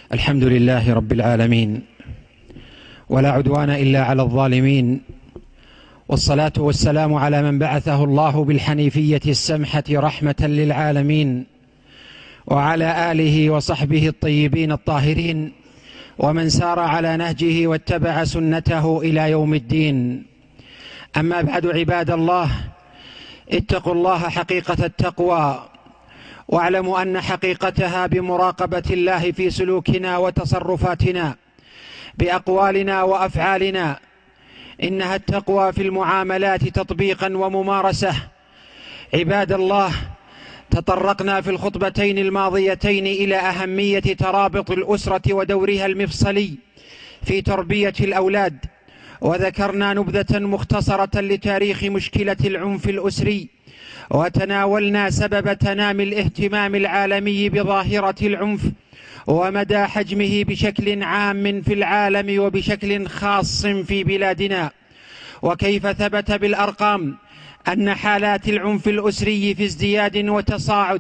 الحمد لله رب العالمين، ولا عدوان إلا على الظالمين، والصلاة والسلام على من بعثه الله بالحنيفية السمحة رحمة للعالمين، وعلى آله وصحبه الطيبين الطاهرين، ومن سار على نهجه واتبع سنته إلى يوم الدين. أما بعد، عباد الله، اتقوا الله حقيقة التقوى، واعلموا أن حقيقتها بمراقبة الله في سلوكنا وتصرفاتنا، بأقوالنا وأفعالنا. إنها التقوى في المعاملات تطبيقا وممارسة. عباد الله، تطرقنا في الخطبتين الماضيتين إلى أهمية ترابط الأسرة ودورها المفصلي في تربية الأولاد، وذكرنا نبذة مختصرة لتاريخ مشكلة العنف الأسري، وتناولنا سبب تنامي الاهتمام العالمي بظاهرة العنف ومدى حجمه بشكل عام في العالم وبشكل خاص في بلادنا، وكيف ثبت بالأرقام أن حالات العنف الأسري في ازدياد وتصاعد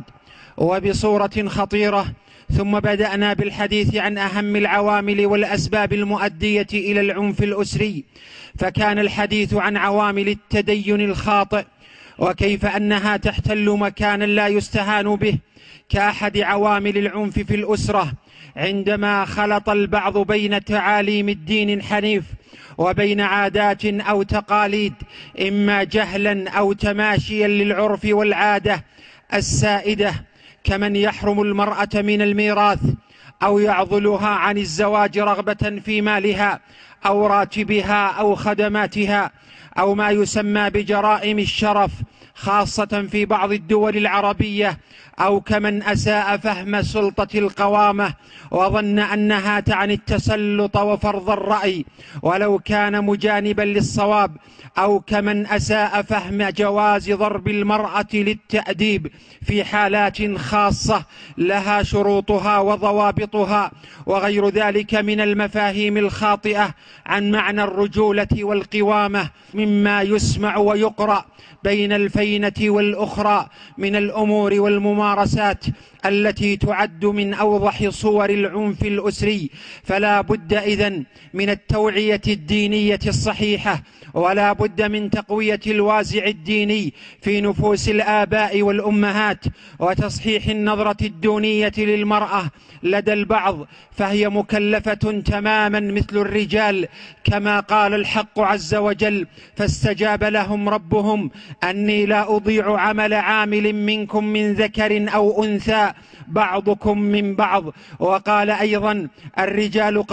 وبصورة خطيرة. ثم بدأنا بالحديث عن أهم العوامل والأسباب المؤدية إلى العنف الأسري، فكان الحديث عن عوامل التدين الخاطئ، وكيف أنها تحتل مكانا لا يستهان به كأحد عوامل العنف في الأسرة، عندما خلط البعض بين تعاليم الدين الحنيف وبين عادات أو تقاليد، إما جهلا أو تماشيا للعرف والعادة السائدة، كمن يحرم المرأة من الميراث أو يعضلها عن الزواج رغبة في مالها أو راتبها أو خدماتها، أو ما يسمى بجرائم الشرف خاصة في بعض الدول العربية، أو كمن أساء فهم سلطة القوامة وظن أنها تعني التسلط وفرض الرأي ولو كان مجانبا للصواب، أو كمن أساء فهم جواز ضرب المرأة للتأديب في حالات خاصة لها شروطها وضوابطها، وغير ذلك من المفاهيم الخاطئة عن معنى الرجولة والقوامة، مما يسمع ويقرأ بين الفينة والأخرى من الأمور والممارسات التي تعد من أوضح صور العنف الأسري. فلا بد إذن من التوعية الدينية الصحيحة، ولا بد من تقوية الوازع الديني في نفوس الآباء والأمهات، وتصحيح النظرة الدونية للمرأة لدى البعض، فهي مكلفة تماما مثل الرجال، كما قال الحق عز وجل: فاستجاب لهم ربهم أني لا أضيع عمل عامل منكم من ذكر أو أنثى بعضكم من بعض. وقال أيضا: الرجال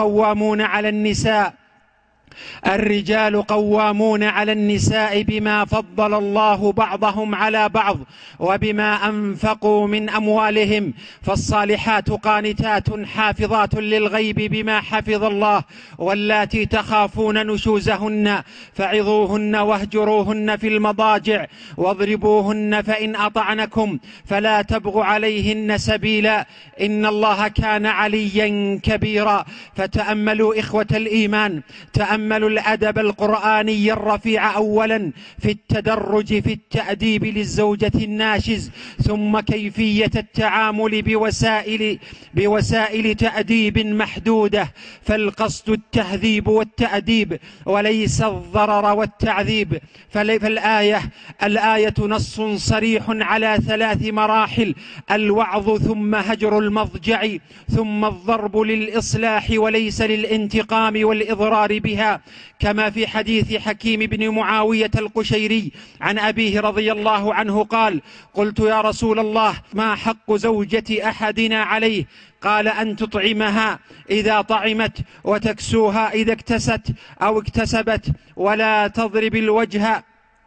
قوامون على النساء بما فضل الله بعضهم على بعض وبما أنفقوا من أموالهم، فالصالحات قانتات حافظات للغيب بما حفظ الله، واللاتي تخافون نشوزهن فعظوهن واهجروهن في المضاجع واضربوهن، فإن أطعنكم فلا تبغوا عليهن سبيلا، إن الله كان عليا كبيرا. فتأملوا إخوة الإيمان، تأملوا الأدب القرآني الرفيع أولا في التدرج في التأديب للزوجة الناشز، ثم كيفية التعامل بوسائل تأديب محدودة، فالقصد التهذيب والتأديب وليس الضرر والتعذيب. فالآية نص صريح على 3 مراحل: الوعظ، ثم هجر المضجع، ثم الضرب للإصلاح وليس للانتقام والإضرار بها، كما في حديث حكيم بن معاوية القشيري عن أبيه رضي الله عنه قال: قلت يا رسول الله، ما حق زوجة أحدنا عليه؟ قال: أن تطعمها إذا طعمت، وتكسوها إذا اكتسبت، ولا تضرب الوجه،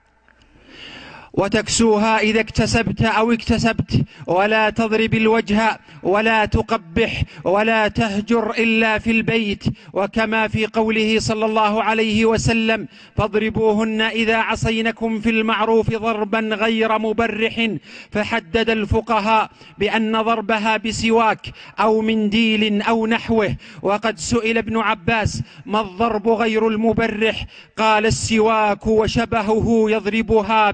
وتكسوها إذا اكتسبت أو اكتسبت، ولا تضرب الوجه، ولا تقبح، ولا تهجر إلا في البيت. وكما في قوله صلى الله عليه وسلم: فاضربوهن إذا عصينكم في المعروف ضربا غير مبرح. فحدد الفقهاء بأن ضربها بسواك أو منديل أو نحوه. وقد سئل ابن عباس: ما الضرب غير المبرح؟ قال: السواك وشبهه يضربها به،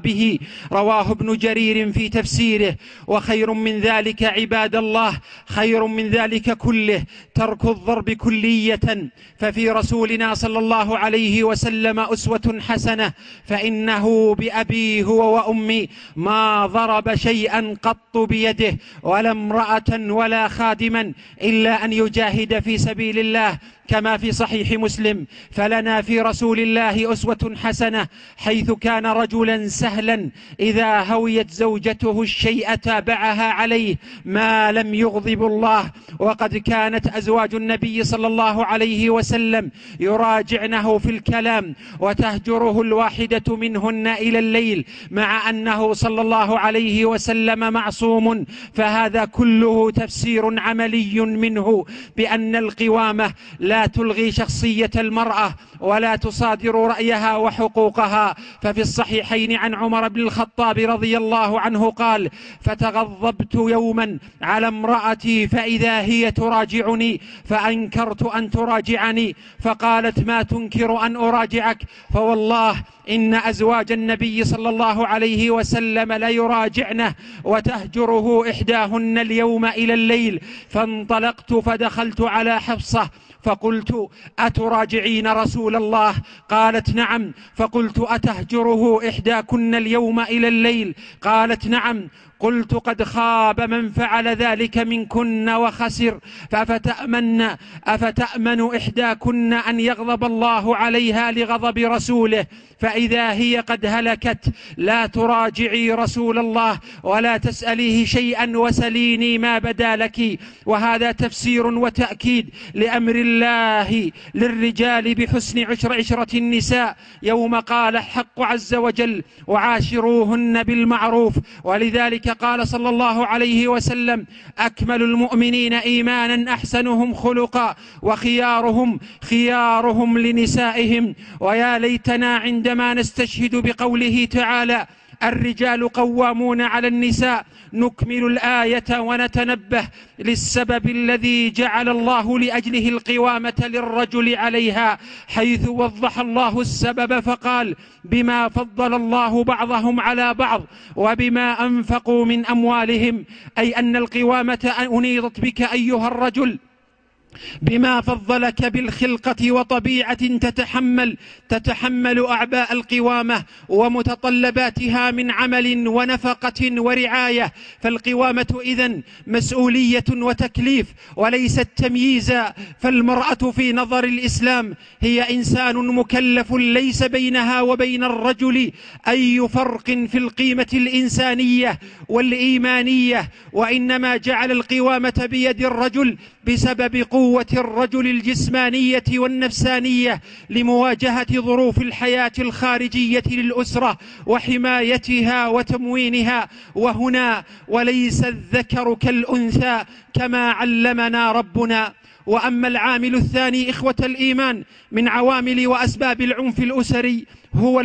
رواه ابن جرير في تفسيره. وخير من ذلك عباد الله، خير من ذلك كله ترك الضرب كلية، ففي رسولنا صلى الله عليه وسلم أسوة حسنة، فإنه بأبي هو وأمي ما ضرب شيئا قط بيده ولا امرأة ولا خادما إلا أن يجاهد في سبيل الله، كما في صحيح مسلم. فلنا في رسول الله أسوة حسنة، حيث كان رجلا سهلا إذا هويت زوجته الشيء تابعها عليه ما لم يغضب الله. وقد كانت أزواج النبي صلى الله عليه وسلم يراجعنه في الكلام وتهجره الواحدة منهن إلى الليل، مع أنه صلى الله عليه وسلم معصوم. فهذا كله تفسير عملي منه بأن القوامة لا تلغي شخصية المرأة ولا تصادر رأيها وحقوقها. ففي الصحيحين عن عمر بن الخطاب رضي الله عنه قال: فتغضبت يوما على امرأتي فإذا هي تراجعني فأنكرت أن تراجعني، فقالت: ما تنكر أن أراجعك؟ فوالله إن أزواج النبي صلى الله عليه وسلم ليراجعنه وتهجره إحداهن اليوم إلى الليل. فانطلقت فدخلت على حفصة فقلت: أتراجعين رسول الله؟ قالت: نعم. فقلت: أتهجره إحداكن اليوم إلى الليل؟ قالت: نعم. قلت: قد خاب من فعل ذلك منكن وخسر، أفتأمن إحداكن أن يغضب الله عليها لغضب رسوله فإذا هي قد هلكت؟ لا تراجعي رسول الله ولا تسأليه شيئا وسليني ما بدا لك. وهذا تفسير وتأكيد لأمر الله للرجال بحسن عشرة النساء، يوم قال الحق عز وجل: وعاشروهن بالمعروف. ولذلك قال صلى الله عليه وسلم: أكمل المؤمنين إيمانا أحسنهم خلقا وخيارهم خيارهم لنسائهم. ويا ليتنا عندما نستشهد بقوله تعالى: الرجال قوامون على النساء نكمل الآية ونتنبه للسبب الذي جعل الله لأجله القوامة للرجل عليها، حيث وضح الله السبب فقال: بما فضل الله بعضهم على بعض وبما أنفقوا من أموالهم، أي أن القوامة أنيضت بك أيها الرجل بما فضلك بالخلقة وطبيعة تتحمل أعباء القوامة ومتطلباتها من عمل ونفقة ورعاية. فالقوامة إذن مسؤولية وتكليف وليست تمييزا. فالمرأة في نظر الإسلام هي إنسان مكلف ليس بينها وبين الرجل أي فرق في القيمة الإنسانية والإيمانية، وإنما جعل القوامة بيد الرجل بسبب قوة الرجل الجسمانية والنفسانية لمواجهة ظروف الحياة الخارجية للأسرة وحمايتها وتموينها. وهنا وليس الذكر كالأنثى كما علمنا ربنا. وأما العامل الثاني إخوة الإيمان من عوامل وأسباب العنف الأسري هو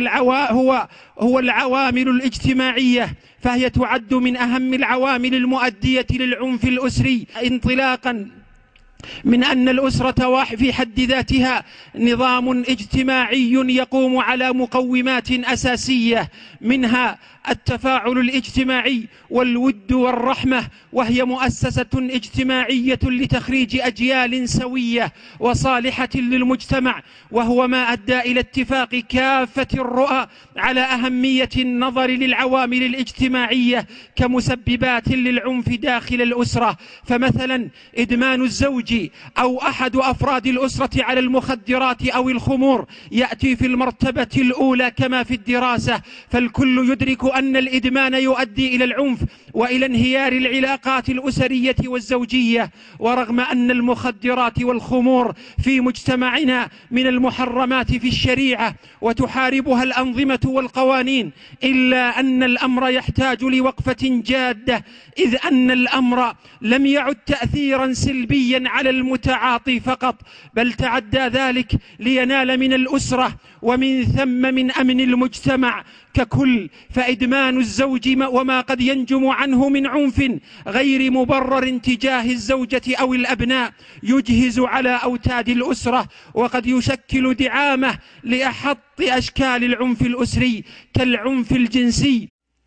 العوامل الاجتماعية، فهي تعد من أهم العوامل المؤدية للعنف الأسري، انطلاقا من أن الأسرة في حد ذاتها نظام اجتماعي يقوم على مقومات أساسية، منها التفاعل الاجتماعي والود والرحمة، وهي مؤسسة اجتماعية لتخريج أجيال سوية وصالحة للمجتمع، وهو ما أدى إلى اتفاق كافة الرؤى على أهمية النظر للعوامل الاجتماعية كمسببات للعنف داخل الأسرة. فمثلا إدمان الزوج أو أحد أفراد الأسرة على المخدرات أو الخمور يأتي في المرتبة الأولى كما في الدراسة، فالكل يدرك أن الإدمان يؤدي إلى العنف وإلى انهيار العلاقات الأسرية والزوجية. ورغم أن المخدرات والخمور في مجتمعنا من المحرمات في الشريعة وتحاربها الأنظمة والقوانين، إلا أن الأمر يحتاج لوقفة جادة، إذ أن الأمر لم يعد تأثيرا سلبيا على المتعاطي فقط، بل تعدى ذلك لينال من الأسرة ومن ثم من أمن المجتمع ككل. فإدمان الزوج وما قد ينجم عنه من عنف غير مبرر تجاه الزوجة أو الأبناء يجهز على أوتاد الأسرة، وقد يشكل دعامة لأحط أشكال العنف الأسري كالعنف الجنسي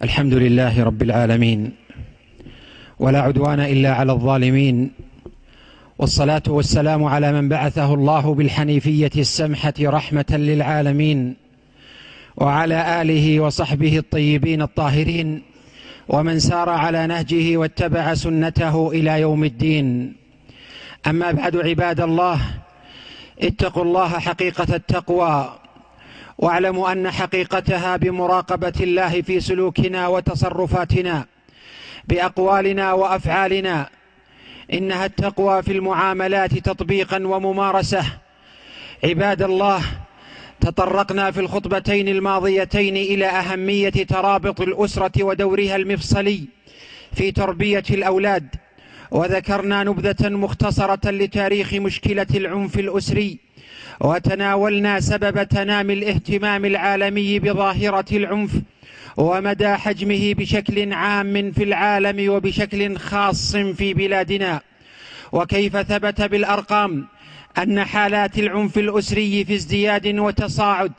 الحمد لله رب العالمين، ولا عدوان إلا على الظالمين، والصلاة والسلام على من بعثه الله بالحنيفية السمحة رحمة للعالمين، وعلى آله وصحبه الطيبين الطاهرين، ومن سار على نهجه واتبع سنته إلى يوم الدين. أما بعد، عباد الله، اتقوا الله حقيقة التقوى، واعلموا أن حقيقتها بمراقبة الله في سلوكنا وتصرفاتنا، بأقوالنا وأفعالنا. إنها التقوى في المعاملات تطبيقا وممارسة. عباد الله، تطرقنا في الخطبتين الماضيتين إلى أهمية ترابط الأسرة ودورها المفصلي في تربية الأولاد، وذكرنا نبذة مختصرة لتاريخ مشكلة العنف الأسري، وتناولنا سبب تنامي الاهتمام العالمي بظاهرة العنف ومدى حجمه بشكل عام في العالم وبشكل خاص في بلادنا، وكيف ثبت بالأرقام أن حالات العنف الأسري في ازدياد وتصاعد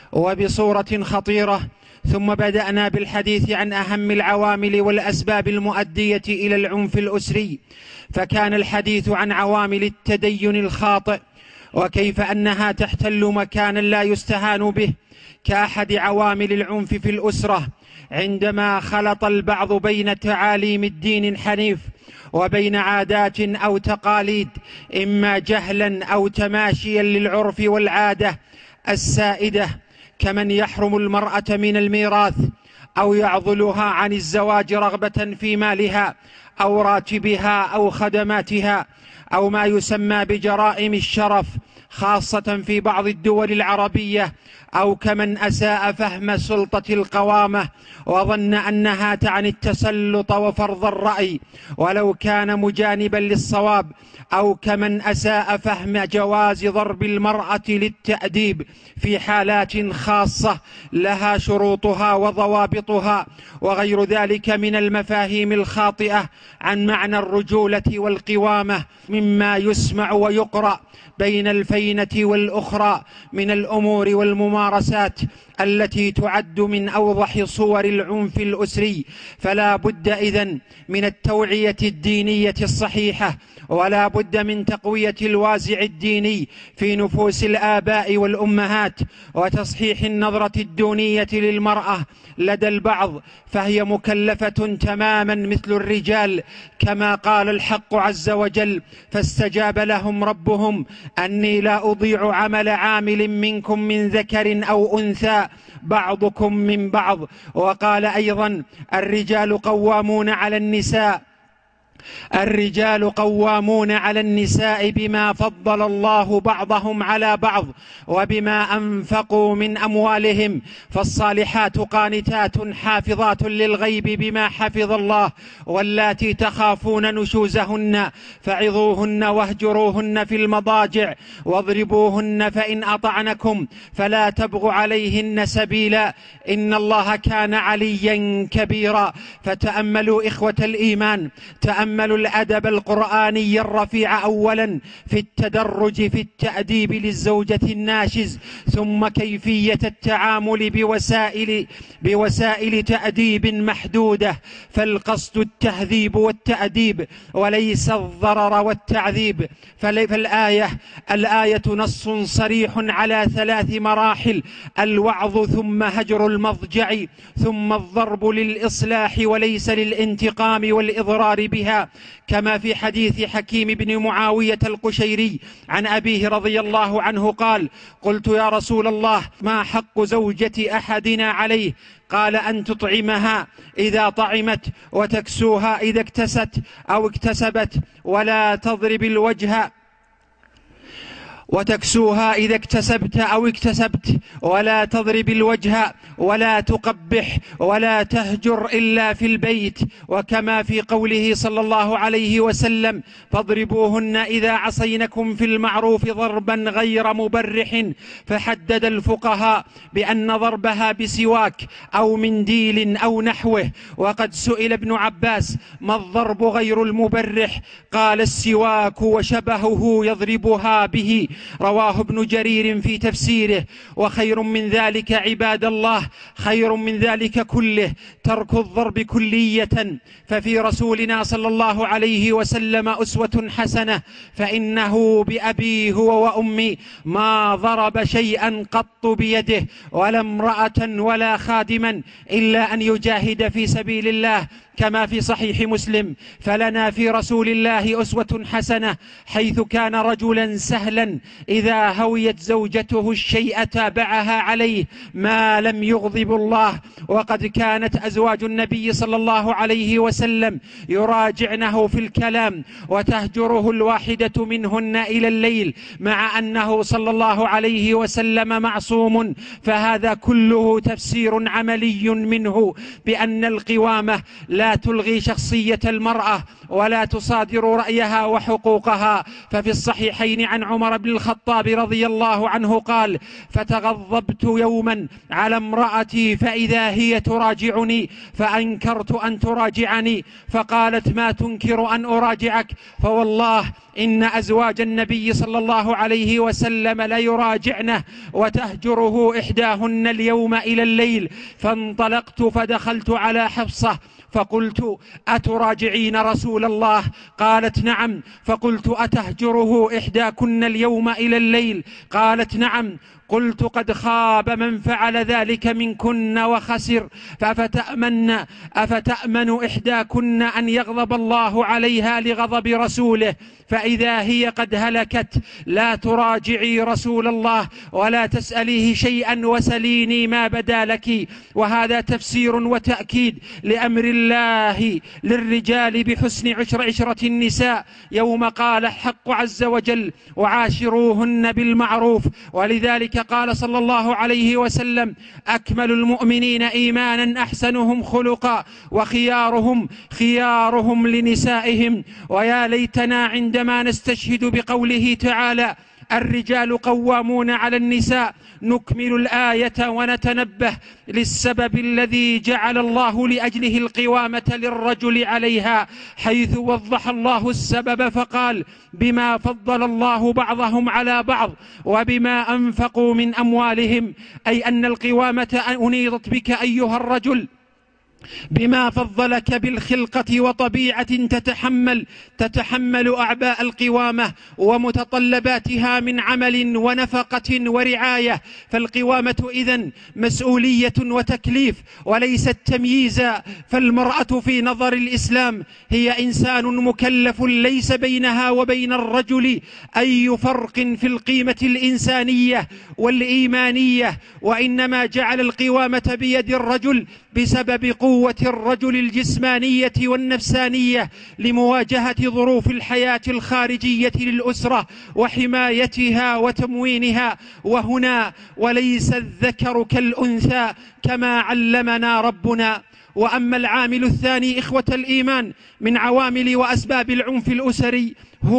وبصورة خطيرة. ثم بدأنا بالحديث عن أهم العوامل والأسباب المؤدية إلى العنف الأسري، فكان الحديث عن عوامل التدين الخاطئ، وكيف أنها تحتل مكانا لا يستهان به كأحد عوامل العنف في الأسرة، عندما خلط البعض بين تعاليم الدين الحنيف وبين عادات أو تقاليد، إما جهلا أو تماشيا للعرف والعادة السائدة، كمن يحرم المرأة من الميراث أو يعضلها عن الزواج رغبة في مالها أو راتبها أو خدماتها، أو ما يسمى بجرائم الشرف خاصة في بعض الدول العربية، أو كمن أساء فهم سلطة القوامة وظن أنها تعني التسلط وفرض الرأي ولو كان مجانبا للصواب، أو كمن أساء فهم جواز ضرب المرأة للتأديب في حالات خاصة لها شروطها وضوابطها، وغير ذلك من المفاهيم الخاطئة عن معنى الرجولة والقوامة، مما يسمع ويقرأ بين الفينة والأخرى من الأمور والممارسات التي تعد من أوضح صور العنف الأسري. فلا بد إذن من التوعية الدينية الصحيحة، ولا بد من تقوية الوازع الديني في نفوس الآباء والأمهات، وتصحيح النظرة الدونية للمرأة لدى البعض، فهي مكلفة تماما مثل الرجال، كما قال الحق عز وجل: فاستجاب لهم ربهم أني لا أضيع عمل عامل منكم من ذكر أو أنثى بعضكم من بعض. وقال أيضا: الرجال قوامون على النساء بما فضل الله بعضهم على بعض وبما أنفقوا من أموالهم، فالصالحات قانتات حافظات للغيب بما حفظ الله، واللاتي تخافون نشوزهن فعظوهن واهجروهن في المضاجع واضربوهن، فإن أطعنكم فلا تبغوا عليهن سبيلا إن الله كان عليا كبيرا. فتأملوا إخوة الإيمان، تأملوا الأدب القرآني الرفيع أولا في التدرج في التأديب للزوجة الناشز، ثم كيفية التعامل بوسائل تأديب محدودة، فالقصد التهذيب والتأديب وليس الضرر والتعذيب. فالآية نص صريح على 3 مراحل: الوعظ، ثم هجر المضجع، ثم الضرب للإصلاح وليس للانتقام والإضرار بها، كما في حديث حكيم بن معاوية القشيري عن أبيه رضي الله عنه قال: قلت يا رسول الله، ما حق زوجة أحدنا عليه؟ قال: أن تطعمها إذا طعمت، وتكسوها إذا اكتست أو اكتسبت، ولا تضرب الوجه، وتكسوها إذا اكتسبت أو اكتسبت، ولا تضرب الوجه، ولا تقبح، ولا تهجر إلا في البيت. وكما في قوله صلى الله عليه وسلم: فاضربوهن إذا عصينكم في المعروف ضربا غير مبرح. فحدد الفقهاء بأن ضربها بسواك أو منديل أو نحوه. وقد سئل ابن عباس: ما الضرب غير المبرح؟ قال: السواك وشبهه يضربها به رواه ابن جرير في تفسيره. وخير من ذلك عباد الله، خير من ذلك كله ترك الضرب كلية، ففي رسولنا صلى الله عليه وسلم أسوة حسنة، فإنه بأبي هو وأمي ما ضرب شيئا قط بيده ولا امرأة ولا خادما إلا أن يجاهد في سبيل الله، كما في صحيح مسلم: فلنا في رسول الله أسوة حسنة، حيث كان رجلا سهلا إذا هويت زوجته الشيء تابعها عليه ما لم يغضب الله. وقد كانت أزواج النبي صلى الله عليه وسلم يراجعنه في الكلام وتهجره الواحدة منهن إلى الليل، مع أنه صلى الله عليه وسلم معصوم. فهذا كله تفسير عملي منه بأن القوامة لا تلغي شخصية المرأة ولا تصادر رأيها وحقوقها. ففي الصحيحين عن عمر بن الخطاب رضي الله عنه قال: فتغضبت يوما على امرأتي فإذا هي تراجعني، فأنكرت أن تراجعني، فقالت: ما تنكر أن أراجعك؟ فوالله إن أزواج النبي صلى الله عليه وسلم ليراجعنه وتهجره إحداهن اليوم إلى الليل. فانطلقت فدخلت على حفصة فقلت: أتراجعين رسول الله؟ قالت: نعم. فقلت: أتهجره إحداكن اليوم إلى الليل؟ قالت: نعم. قلت: قد خاب من فعل ذلك منكن وخسر، أفتأمن إحداكن أن يغضب الله عليها لغضب رسوله، فإذا هي قد هلكت لا تراجعي رسول الله ولا تسأليه شيئا وسليني ما بدا لك. وهذا تفسير وتأكيد لأمر الله للرجال بحسن عشرة النساء، يوم قال الحق عز وجل: وعاشروهن بالمعروف. ولذلك قال صلى الله عليه وسلم: أكمل المؤمنين إيمانا أحسنهم خلقا وخيارهم لنسائهم. ويا ليتنا عندما نستشهد بقوله تعالى: الرجال قوامون على النساء، نكمل الآية ونتنبه للسبب الذي جعل الله لأجله القوامة للرجل عليها، حيث وضح الله السبب فقال: بما فضل الله بعضهم على بعض وبما أنفقوا من أموالهم، أي أن القوامة أنيضت بك أيها الرجل بما فضلك بالخلقة وطبيعة تتحمل أعباء القوامة ومتطلباتها من عمل ونفقة ورعاية. فالقوامة إذن مسؤولية وتكليف وليست تمييزا. فالمرأة في نظر الإسلام هي إنسان مكلف ليس بينها وبين الرجل أي فرق في القيمة الإنسانية والإيمانية، وإنما جعل القوامة بيد الرجل بسبب قوة الرجل الجسمانية والنفسانية لمواجهة ظروف الحياة الخارجية للأسرة وحمايتها وتموينها. وهنا وليس الذكر كالأنثى كما علمنا ربنا. وأما العامل الثاني إخوة الإيمان من عوامل وأسباب العنف الأسري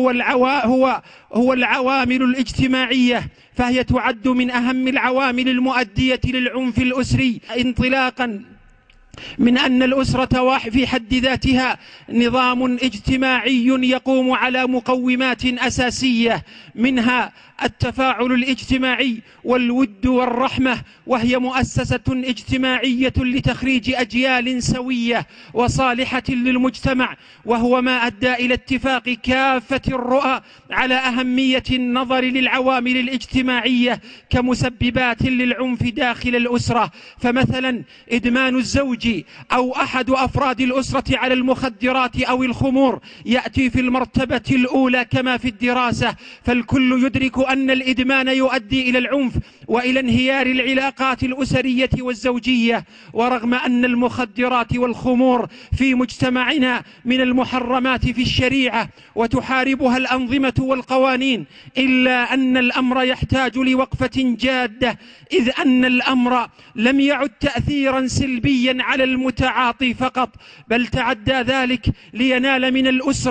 هو العوامل الاجتماعية، فهي تعد من أهم العوامل المؤدية للعنف الأسري، انطلاقا من أن الأسرة في حد ذاتها نظام اجتماعي يقوم على مقومات أساسية، منها التفاعل الاجتماعي والود والرحمة، وهي مؤسسة اجتماعية لتخريج أجيال سوية وصالحة للمجتمع، وهو ما أدى إلى اتفاق كافة الرؤى على أهمية النظر للعوامل الاجتماعية كمسببات للعنف داخل الأسرة. فمثلا إدمان الزوج أو أحد أفراد الأسرة على المخدرات أو الخمور يأتي في المرتبة الأولى كما في الدراسة، فالكل يدرك أن الإدمان يؤدي إلى العنف وإلى انهيار العلاقات الأسرية والزوجية. ورغم أن المخدرات والخمور في مجتمعنا من المحرمات في الشريعة وتحاربها الأنظمة والقوانين، إلا أن الأمر يحتاج لوقفة جادة، إذ أن الأمر لم يعد تأثيرا سلبيا على المتعاطي فقط، بل تعدى ذلك لينال من الأسرة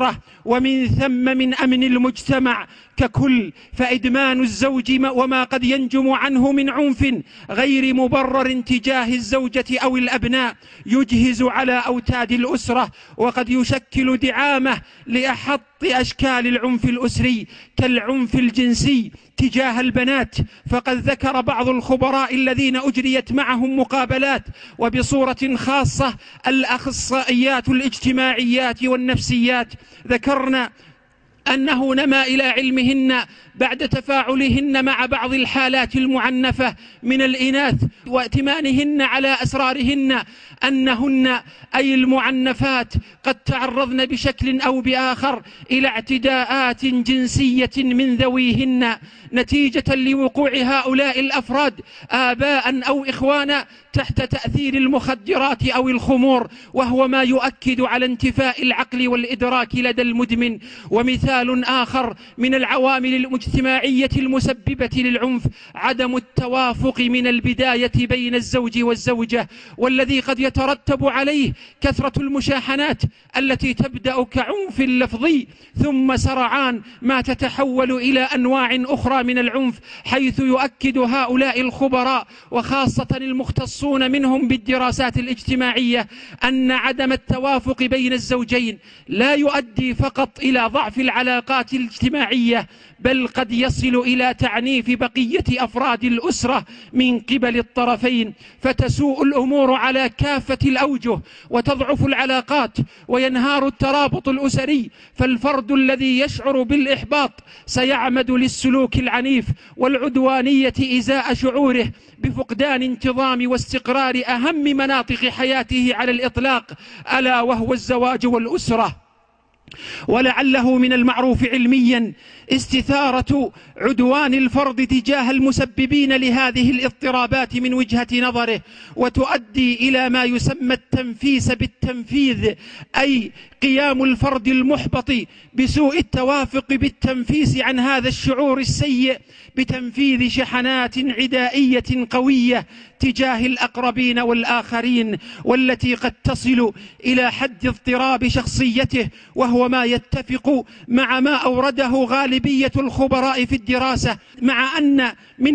ومن ثم من أمن المجتمع ككل. فإدمان الزوج وما قد ينجم عنه من عنف غير مبرر تجاه الزوجة أو الأبناء يجهز على أوتاد الأسرة، وقد يشكل دعامة لأحط أشكال العنف الأسري كالعنف الجنسي تجاه البنات. فقد ذكر بعض الخبراء الذين أجريت معهم مقابلات، وبصورة خاصة الأخصائيات الاجتماعيات والنفسيات، ذكرنا أنه نما إلى علمهن بعد تفاعلهن مع بعض الحالات المعنفة من الإناث وائتمانهن على أسرارهن أنهن أي المعنفات قد تعرضن بشكل أو بآخر إلى اعتداءات جنسية من ذويهن نتيجة لوقوع هؤلاء الأفراد آباء أو إخوانا تحت تأثير المخدرات أو الخمور، وهو ما يؤكد على انتفاء العقل والإدراك لدى المدمن. ومثال آخر من العوامل الاجتماعية المسببة للعنف عدم التوافق من البداية بين الزوج والزوجة، والذي قد يترتب عليه كثرة المشاحنات التي تبدأ كعنف لفظي ثم سرعان ما تتحول إلى أنواع أخرى من العنف، حيث يؤكد هؤلاء الخبراء وخاصة المختصون منهم بالدراسات الاجتماعية أن عدم التوافق بين الزوجين لا يؤدي فقط إلى ضعف العلاقات الاجتماعية، بل قد يصل إلى تعنيف بقية أفراد الأسرة من قبل الطرفين، فتسوء الأمور على كافة الأوجه وتضعف العلاقات وينهار الترابط الأسري. فالفرد الذي يشعر بالإحباط سيعمد للسلوك العنيف والعدوانية إزاء شعوره بفقدان انتظام واستقرار أهم مناطق حياته على الإطلاق، ألا وهو الزواج والأسرة. ولعله من المعروف علميا استثارة عدوان الفرد تجاه المسببين لهذه الاضطرابات من وجهة نظره، وتؤدي إلى ما يسمى التنفيس بالتنفيذ، أي قيام الفرد المحبط بسوء التوافق بالتنفيس عن هذا الشعور السيء بتنفيذ شحنات عدائية قوية تجاه الأقربين والآخرين، والتي قد تصل إلى حد اضطراب شخصيته، وهو ما يتفق مع ما أورده غالبية الخبراء في الدراسة، مع أن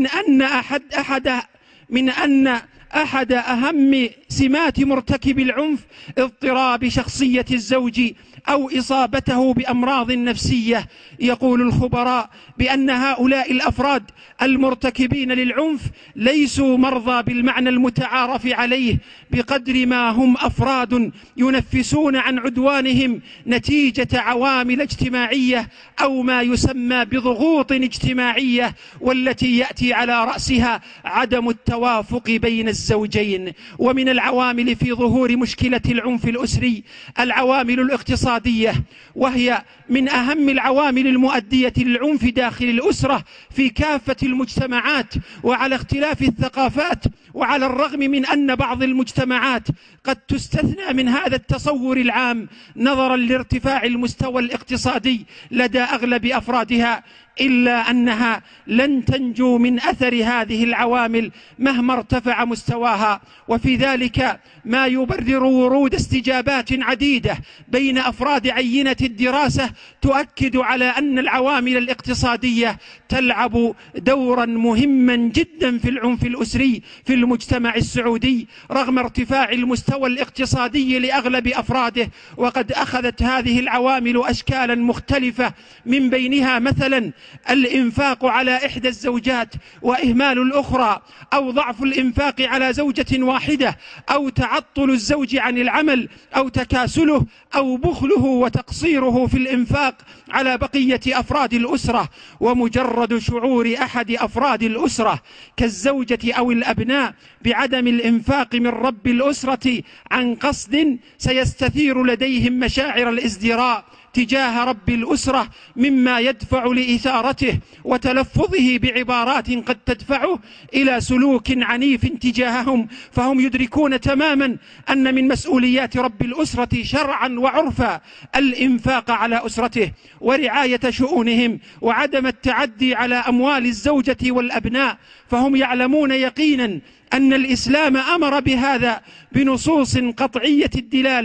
أحد أهم سمات مرتكب العنف اضطراب شخصية الزوج أو إصابته بأمراض نفسية. يقول الخبراء بأن هؤلاء الأفراد المرتكبين للعنف ليسوا مرضى بالمعنى المتعارف عليه، بقدر ما هم أفراد ينفسون عن عدوانهم نتيجة عوامل اجتماعية أو ما يسمى بضغوط اجتماعية، والتي يأتي على رأسها عدم التوافق بين الزوجين. ومن العوامل في ظهور مشكلة العنف الأسري العوامل الاقتصادية، وهي من أهم العوامل المؤدية للعنف داخل الأسرة في كافة المجتمعات وعلى اختلاف الثقافات. وعلى الرغم من أن بعض المجتمعات قد تستثنى من هذا التصور العام نظرا لارتفاع المستوى الاقتصادي لدى أغلب أفرادها، إلا أنها لن تنجو من أثر هذه العوامل مهما ارتفع مستواها. وفي ذلك ما يبرر ورود استجابات عديدة بين أفراد عينة الدراسة تؤكد على أن العوامل الاقتصادية تلعب دورا مهما جدا في العنف الأسري في المجتمع السعودي رغم ارتفاع المستوى الاقتصادي لأغلب أفراده. وقد أخذت هذه العوامل أشكالا مختلفة، من بينها مثلا الإنفاق على إحدى الزوجات وإهمال الأخرى، أو ضعف الإنفاق على زوجة واحدة، أو تعطل الزوج عن العمل، أو تكاسله، أو بخله وتقصيره في الإنفاق على بقية أفراد الأسرة. ومجرد شعور أحد أفراد الأسرة كالزوجة أو الأبناء بعدم الإنفاق من رب الأسرة عن قصد سيستثير لديهم مشاعر الازدراء تجاه رب الأسرة، مما يدفع لإثارته وتلفظه بعبارات قد تدفعه إلى سلوك عنيف تجاههم. فهم يدركون تماما أن من مسؤوليات رب الأسرة شرعا وعرفا الإنفاق على أسرته ورعاية شؤونهم وعدم التعدي على أموال الزوجة والأبناء. فهم يعلمون يقينا أن الإسلام أمر بهذا بنصوص قطعية الدلالة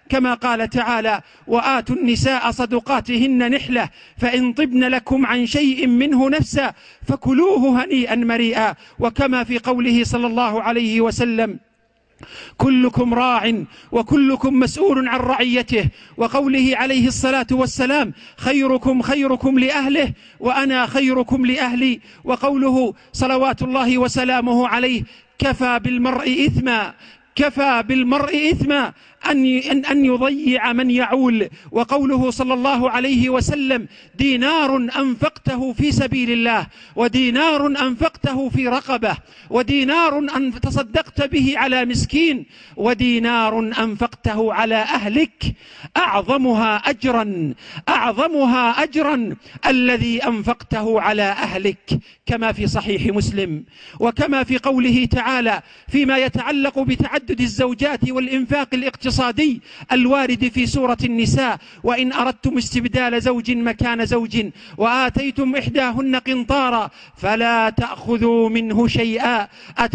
كما قال تعالى: وآتوا النساء صدقاتهن نحلة فإن طبن لكم عن شيء منه نفسا فكلوه هنيئا مريئا. وكما في قوله صلى الله عليه وسلم: كلكم راع وكلكم مسؤول عن رعيته. وقوله عليه الصلاة والسلام: خيركم خيركم لأهله وأنا خيركم لأهلي. وقوله صلوات الله وسلامه عليه: كفى بالمرء إثما أن يضيع من يعول. وقوله صلى الله عليه وسلم: دينار أنفقته في سبيل الله، ودينار أنفقته في رقبة، ودينار أن تصدقت به على مسكين، ودينار أنفقته على أهلك أعظمها أجرا الذي أنفقته على أهلك، كما في صحيح مسلم. وكما في قوله تعالى فيما يتعلق بتعدد الزوجات والإنفاق الاقتصادي الوارد في سورة النساء: وإن أردتم استبدال زوج مكان زوج وآتيتم إحداهن قنطارا فلا تأخذوا منه شيئا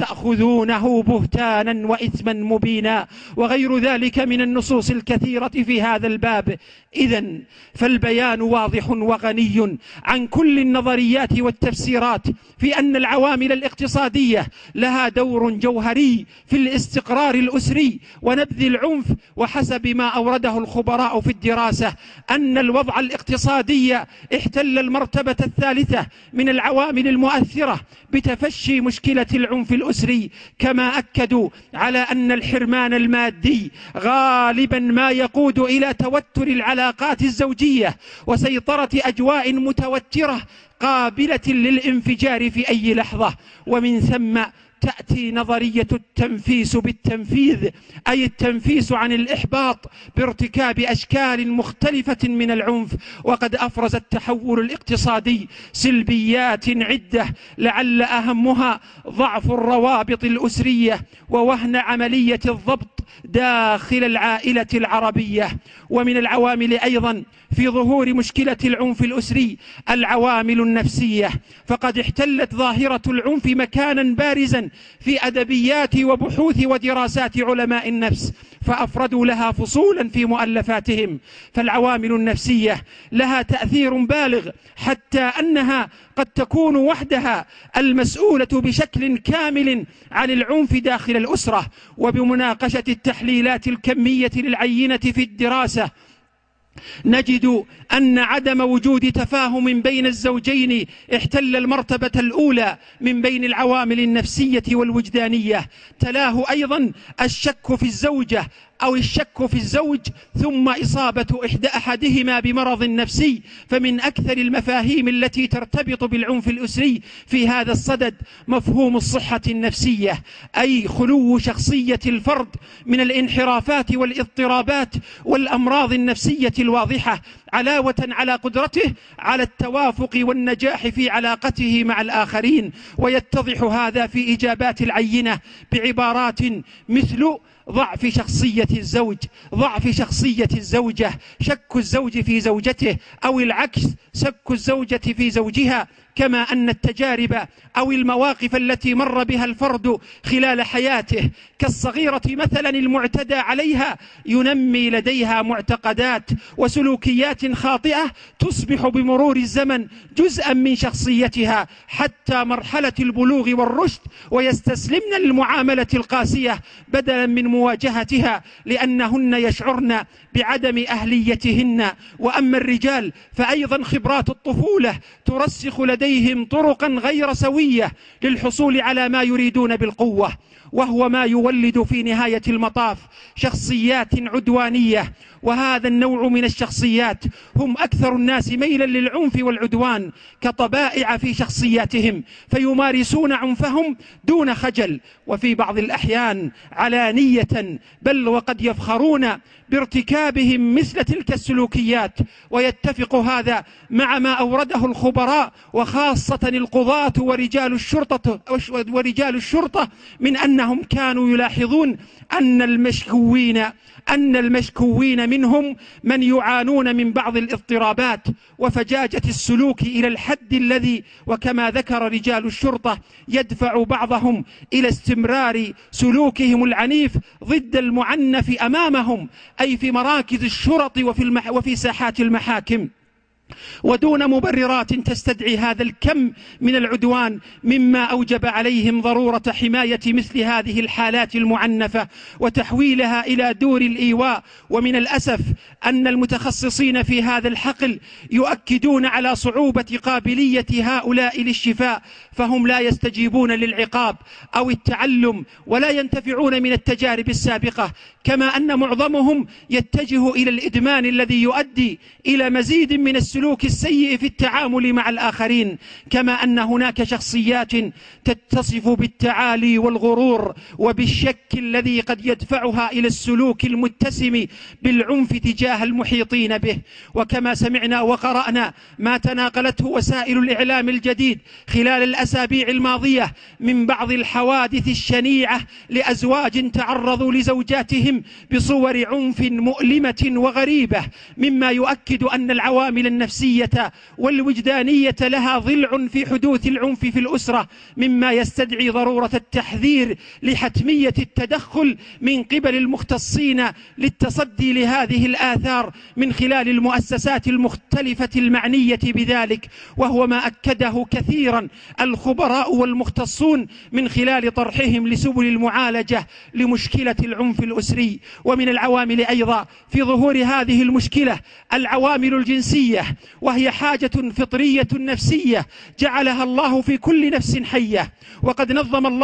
أتأخذونه بهتانا وإثما مبينا، وغير ذلك من النصوص الكثيرة في هذا الباب. إذن فالبيان واضح وغني عن كل النظريات والتفسيرات في أن العوامل الاقتصادية لها دور جوهري في الاستقرار الأسري ونبذ العنف. وحسب ما أورده الخبراء في الدراسة أن الوضع الاقتصادي احتل المرتبة الثالثة من العوامل المؤثرة بتفشي مشكلة العنف الأسري. كما أكدوا على أن الحرمان المادي غالبا ما يقود إلى توتر العلاقات الزوجية وسيطرة أجواء متوترة قابلة للانفجار في أي لحظة. ومن ثم تأتي نظرية التنفيس بالتنفيذ، أي التنفيس عن الإحباط بارتكاب أشكال مختلفة من العنف. وقد أفرز التحول الاقتصادي سلبيات عدة، لعل أهمها ضعف الروابط الأسرية ووهن عملية الضبط داخل العائلة العربية. ومن العوامل أيضا في ظهور مشكلة العنف الأسري العوامل النفسية، فقد احتلت ظاهرة العنف مكانا بارزا في أدبيات وبحوث ودراسات علماء النفس، فأفردوا لها فصولا في مؤلفاتهم. فالعوامل النفسية لها تأثير بالغ، حتى أنها قد تكون وحدها المسؤولة بشكل كامل عن العنف داخل الأسرة. وبمناقشة التحليلات الكمية للعينة في الدراسة نجد أن عدم وجود تفاهم بين الزوجين احتل المرتبة الأولى من بين العوامل النفسية والوجدانية. تلاه أيضا الشك في الزوجة أو الشك في الزوج، ثم إصابة أحدهما بمرض نفسي. فمن أكثر المفاهيم التي ترتبط بالعنف الأسري في هذا الصدد مفهوم الصحة النفسية، أي خلو شخصية الفرد من الانحرافات والاضطرابات والأمراض النفسية الواضحة، علاوة على قدرته على التوافق والنجاح في علاقته مع الآخرين. ويتضح هذا في إجابات العينة بعبارات مثل: ضعف شخصية الزوج، ضعف شخصية الزوجة، شك الزوج في زوجته، أو العكس شك الزوجة في زوجها. كما أن التجارب أو المواقف التي مر بها الفرد خلال حياته كالصغيرة مثلا المعتدى عليها ينمي لديها معتقدات وسلوكيات خاطئة تصبح بمرور الزمن جزءا من شخصيتها حتى مرحلة البلوغ والرشد، ويستسلمن للمعاملة القاسية بدلا من مواجهتها لأنهن يشعرن بعدم أهليتهن. وأما الرجال فأيضا خبرات الطفولة ترسخ لديهم طرقا غير سوية للحصول على ما يريدون بالقوة، وهو ما يولد في نهاية المطاف شخصيات عدوانية. وهذا النوع من الشخصيات هم أكثر الناس ميلا للعنف والعدوان كطبائع في شخصياتهم، فيمارسون عنفهم دون خجل، وفي بعض الأحيان علانية، بل وقد يفخرون بارتكابهم مثل تلك السلوكيات. ويتفق هذا مع ما أورده الخبراء الخبراء وخاصة القضاة ورجال الشرطة من أنهم كانوا يلاحظون أن المشكوين منهم من يعانون من بعض الاضطرابات وفجاجة السلوك إلى الحد الذي وكما ذكر رجال الشرطة يدفع بعضهم إلى استمرار سلوكهم العنيف ضد المعنف أمامهم، أي في مراكز الشرط وفي ساحات المحاكم، ودون مبررات تستدعي هذا الكم من العدوان، مما أوجب عليهم ضرورة حماية مثل هذه الحالات المعنفة وتحويلها إلى دور الإيواء. ومن الأسف أن المتخصصين في هذا الحقل يؤكدون على صعوبة قابلية هؤلاء للشفاء، فهم لا يستجيبون للعقاب أو التعلم ولا ينتفعون من التجارب السابقة، كما أن معظمهم يتجه إلى الإدمان الذي يؤدي إلى مزيد من السلوك السيء في التعامل مع الآخرين، كما أن هناك شخصيات تتصف بالتعالي والغرور وبالشك الذي قد يدفعها إلى السلوك المتسم بالعنف تجاه المحيطين به. وكما سمعنا وقرأنا ما تناقلته وسائل الإعلام الجديد خلال الأسابيع الماضية من بعض الحوادث الشنيعة لأزواج تعرضوا لزوجاتهم بصور عنف مؤلمة وغريبة، مما يؤكد أن العوامل النفسية والوجدانية لها ضلع في حدوث العنف في الأسرة، مما يستدعي ضرورة التحذير لحتمية التدخل من قبل المختصين للتصدي لهذه الآثار من خلال المؤسسات المختلفة المعنية بذلك، وهو ما أكده كثيرا الخبراء والمختصون من خلال طرحهم لسبل المعالجة لمشكلة العنف الأسري. ومن العوامل أيضا في ظهور هذه المشكلة العوامل الجنسية، وهي حاجة فطرية نفسية جعلها الله في كل نفس حية، وقد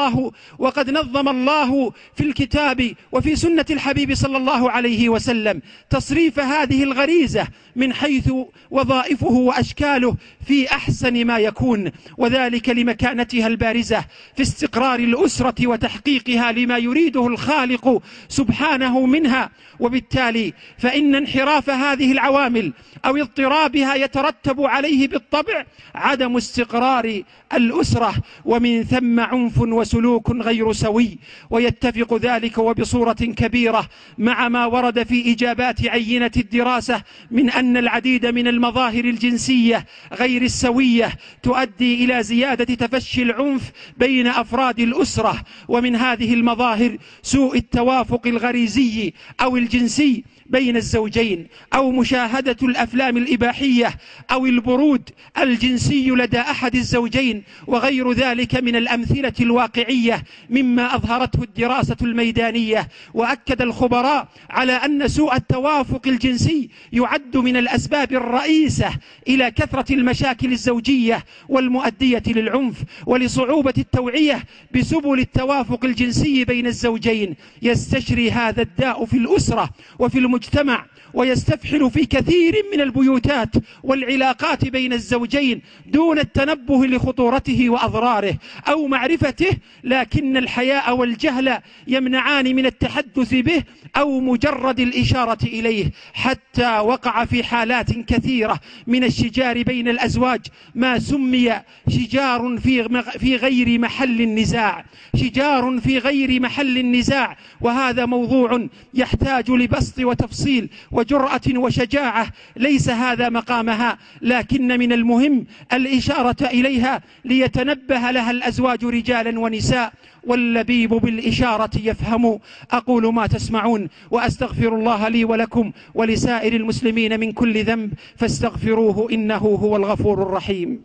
نظم الله في الكتاب وفي سنة الحبيب صلى الله عليه وسلم تصريف هذه الغريزة من حيث وظائفه وأشكاله في أحسن ما يكون، وذلك لمكانتها البارزة في استقرار الأسرة وتحقيقها لما يريده الخالق سبحانه منها. وبالتالي فإن انحراف هذه العوامل أو اضطرابها يترتب عليه بالطبع عدم استقرار الأسرة، ومن ثم عنف وسلوك غير سوي. ويتفق ذلك وبصورة كبيرة مع ما ورد في إجابات عينة الدراسة من أن العديد من المظاهر الجنسية غير السوية تؤدي إلى زيادة تفشي العنف بين أفراد الأسرة. ومن هذه المظاهر سوء التوافق الغريزي أو الجنسي بين الزوجين، أو مشاهدة الأفلام الإباحية، أو البرود الجنسي لدى أحد الزوجين، وغير ذلك من الأمثلة الواقعية مما أظهرته الدراسة الميدانية. وأكد الخبراء على أن سوء التوافق الجنسي يعد من الأسباب الرئيسة إلى كثرة المشاكل الزوجية والمؤدية للعنف، ولصعوبة التوعية بسبل التوافق الجنسي بين الزوجين. يستشري هذا الداء في الأسرة وفي المجتمع، ويستفحل في كثير من البيوتات والعلاقات بين الزوجين دون التنبه لخطورته وأضراره أو معرفته، لكن الحياء والجهل يمنعان من التحدث به أو مجرد الإشارة إليه، حتى وقع في حالات كثيرة من الشجار بين الأزواج ما سمي شجار في غير محل النزاع، شجار في غير محل النزاع. وهذا موضوع يحتاج لبسط وتفصيل وجرأة وشجاعة، ليس هذا مقامها، لكن من المهم الإشارة إليها ليتنبه لها الأزواج رجالا ونساء، واللبيب بالإشارة يفهم. أقول ما تسمعون وأستغفر الله لي ولكم ولسائر المسلمين من كل ذنب فاستغفروه إنه هو الغفور الرحيم.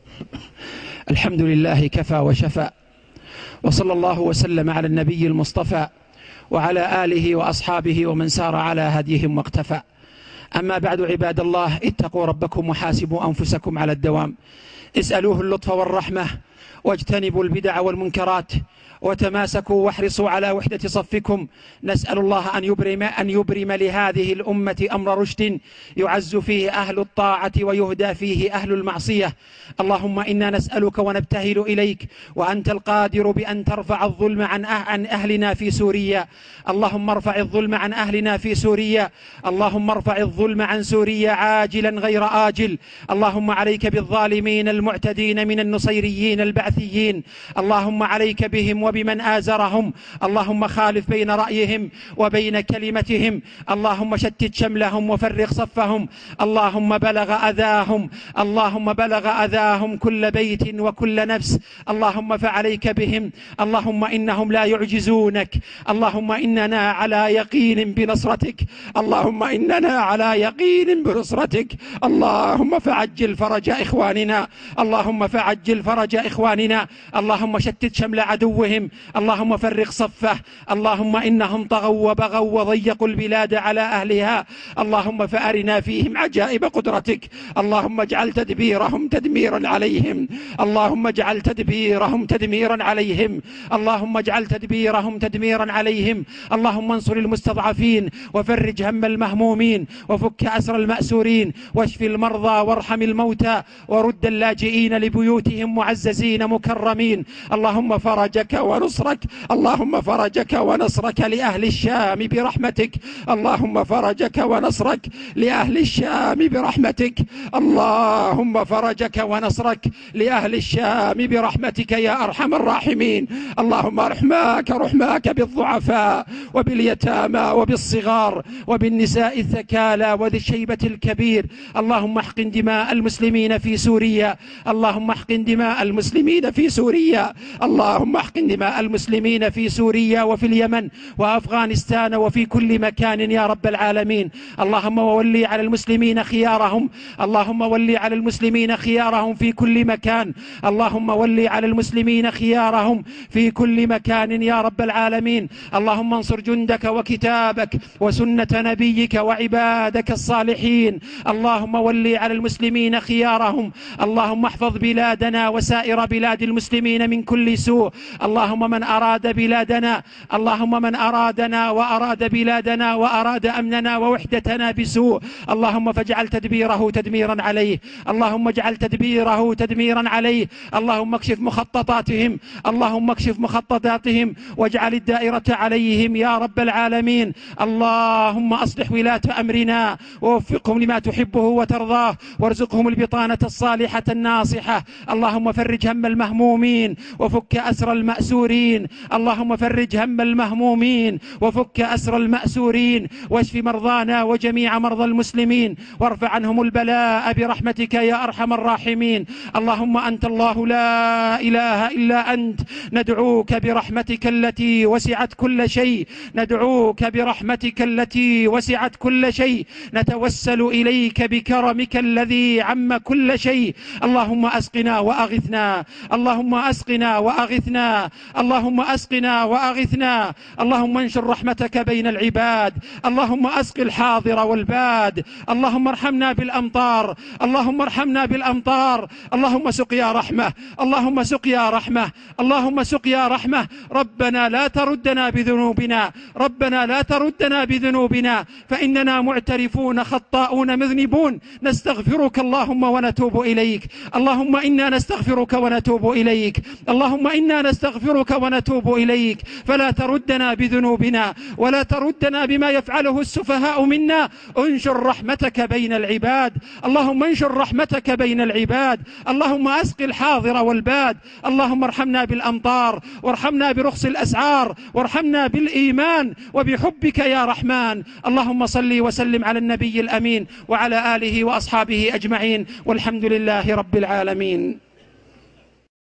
الحمد لله كفى وشفى، وصلى الله وسلم على النبي المصطفى وعلى آله وأصحابه ومن سار على هديهم واقتفى. أما بعد، عباد الله، اتقوا ربكم وحاسبوا أنفسكم على الدوام، اسألوه اللطف والرحمة، واجتنبوا البدع والمنكرات، وتماسكوا واحرصوا على وحدة صفكم. نسأل الله أن يبرم لهذه الأمة أمر رشد يعز فيه أهل الطاعة ويهدى فيه أهل المعصية. اللهم إنا نسألك ونبتهل إليك وأنت القادر بأن ترفع الظلم عن أهلنا في سوريا. اللهم ارفع الظلم عن أهلنا في سوريا. اللهم ارفع الظلم عن سوريا عاجلا غير آجل. اللهم عليك بالظالمين المعتدين من النصيريين البعثيين. اللهم عليك بهم وبمن آزرهم. اللهم خالف بين رأيهم وبين كلمتهم. اللهم شتت شملهم وفرق صفهم. اللهم بلغ أذاهم كل بيت وكل نفس. اللهم فعليك بهم. اللهم إنهم لا يعجزونك. اللهم إننا على يقين بنصرتك. اللهم إننا على يقين بنصرتك. اللهم فعجل فرج إخواننا. اللهم فعجل فرج إخواننا. اللهم شتت شمل عدوهم. اللهم فرق صفه. اللهم إنهم طغوا وبغوا وضيقوا البلاد على أهلها. اللهم فأرنا فيهم عجائب قدرتك. اللهم اجعل تدبيرهم تدميرا عليهم. اللهم اجعل تدبيرهم تدميرا عليهم. اللهم اجعل تدبيرهم تدميرا عليهم. اللهم انصر المستضعفين وفرج هم المهمومين وفك أسر المأسورين واشف المرضى وارحم الموتى ورد اللاجئين لبيوتهم معززين مكرمين. اللهم فرجك ونصرك. اللهم فرجك ونصرك لأهل الشام برحمتك. اللهم فرجك ونصرك لأهل الشام برحمتك. اللهم فرجك ونصرك لأهل الشام برحمتك يا أرحم الراحمين. اللهم رحماك بالضعفاء وباليتامى وبالصغار وبالنساء الثكالى وذي الشيبة الكبير. اللهم احقن دماء المسلمين في سوريا. اللهم احقن دماء المسلمين في سوريا. اللهم احقن دماء المسلمين في سوريا وفي اليمن وأفغانستان وفي كل مكان يا رب العالمين. اللهم وولي على المسلمين خيارهم. اللهم ولي على المسلمين خيارهم في كل مكان. اللهم ولي على المسلمين خيارهم في كل مكان يا رب العالمين. اللهم انصر جندك وكتابك وسنة نبيك وعبادك الصالحين. اللهم ولي على المسلمين خيارهم. اللهم احفظ بلادنا وسائر بلاد المسلمين من كل سوء. اللهم من أراد بلادنا وأراد بلادنا وأراد أمننا ووحدتنا بسوء، اللهم فاجعل تدبيره تدميرا عليه. اللهم اجعل تدبيره تدميرا عليه. اللهم اكشف مخططاتهم واجعل الدائرة عليهم يا رب العالمين. اللهم أصلح ولاة أمرنا ووفقهم لما تحبه وترضاه وارزقهم البطانة الصالحة الناصحة. اللهم فرج هم المهمومين وفك أسر المأسورين. اللهم فرج هم المهمومين وفك أسر المأسورين واشف مرضانا وجميع مرضى المسلمين وارفع عنهم البلاء برحمتك يا أرحم الراحمين. اللهم أنت الله لا إله إلا أنت، ندعوك برحمتك التي وسعت كل شيء. ندعوك برحمتك التي وسعت كل شيء. نتوسل إليك بكرمك الذي عم كل شيء. اللهم أسقنا وأغثنا. اللهم أسقنا وأغثنا. اللهم أسقنا وأغثنا. اللهم انشر رحمتك بين العباد. اللهم أسق الحاضر والباد. اللهم ارحمنا بالأمطار. اللهم ارحمنا بالأمطار. اللهم سقيا رحمة. اللهم سقيا رحمة. اللهم سقيا رحمة. ربنا لا تردنا بذنوبنا. ربنا لا تردنا بذنوبنا فإننا معترفون خطاؤون مذنبون. نستغفرك اللهم ونتوب إليك. اللهم إنا نستغفرك ونتوب إليك. اللهم إنا نستغفرك ونتوب إليك. فلا تردنا بذنوبنا ولا تردنا بما يفعله السفهاء منا. انشر رحمتك بين العباد. اللهم انشر رحمتك بين العباد. اللهم أسق الحاضر والباد. اللهم ارحمنا بالأمطار وارحمنا برخص الأسعار وارحمنا بالإيمان وبحبك يا رحمن. اللهم صل وسلم على النبي الأمين وعلى آله وأصحابه أجمعين والحمد لله رب العالمين.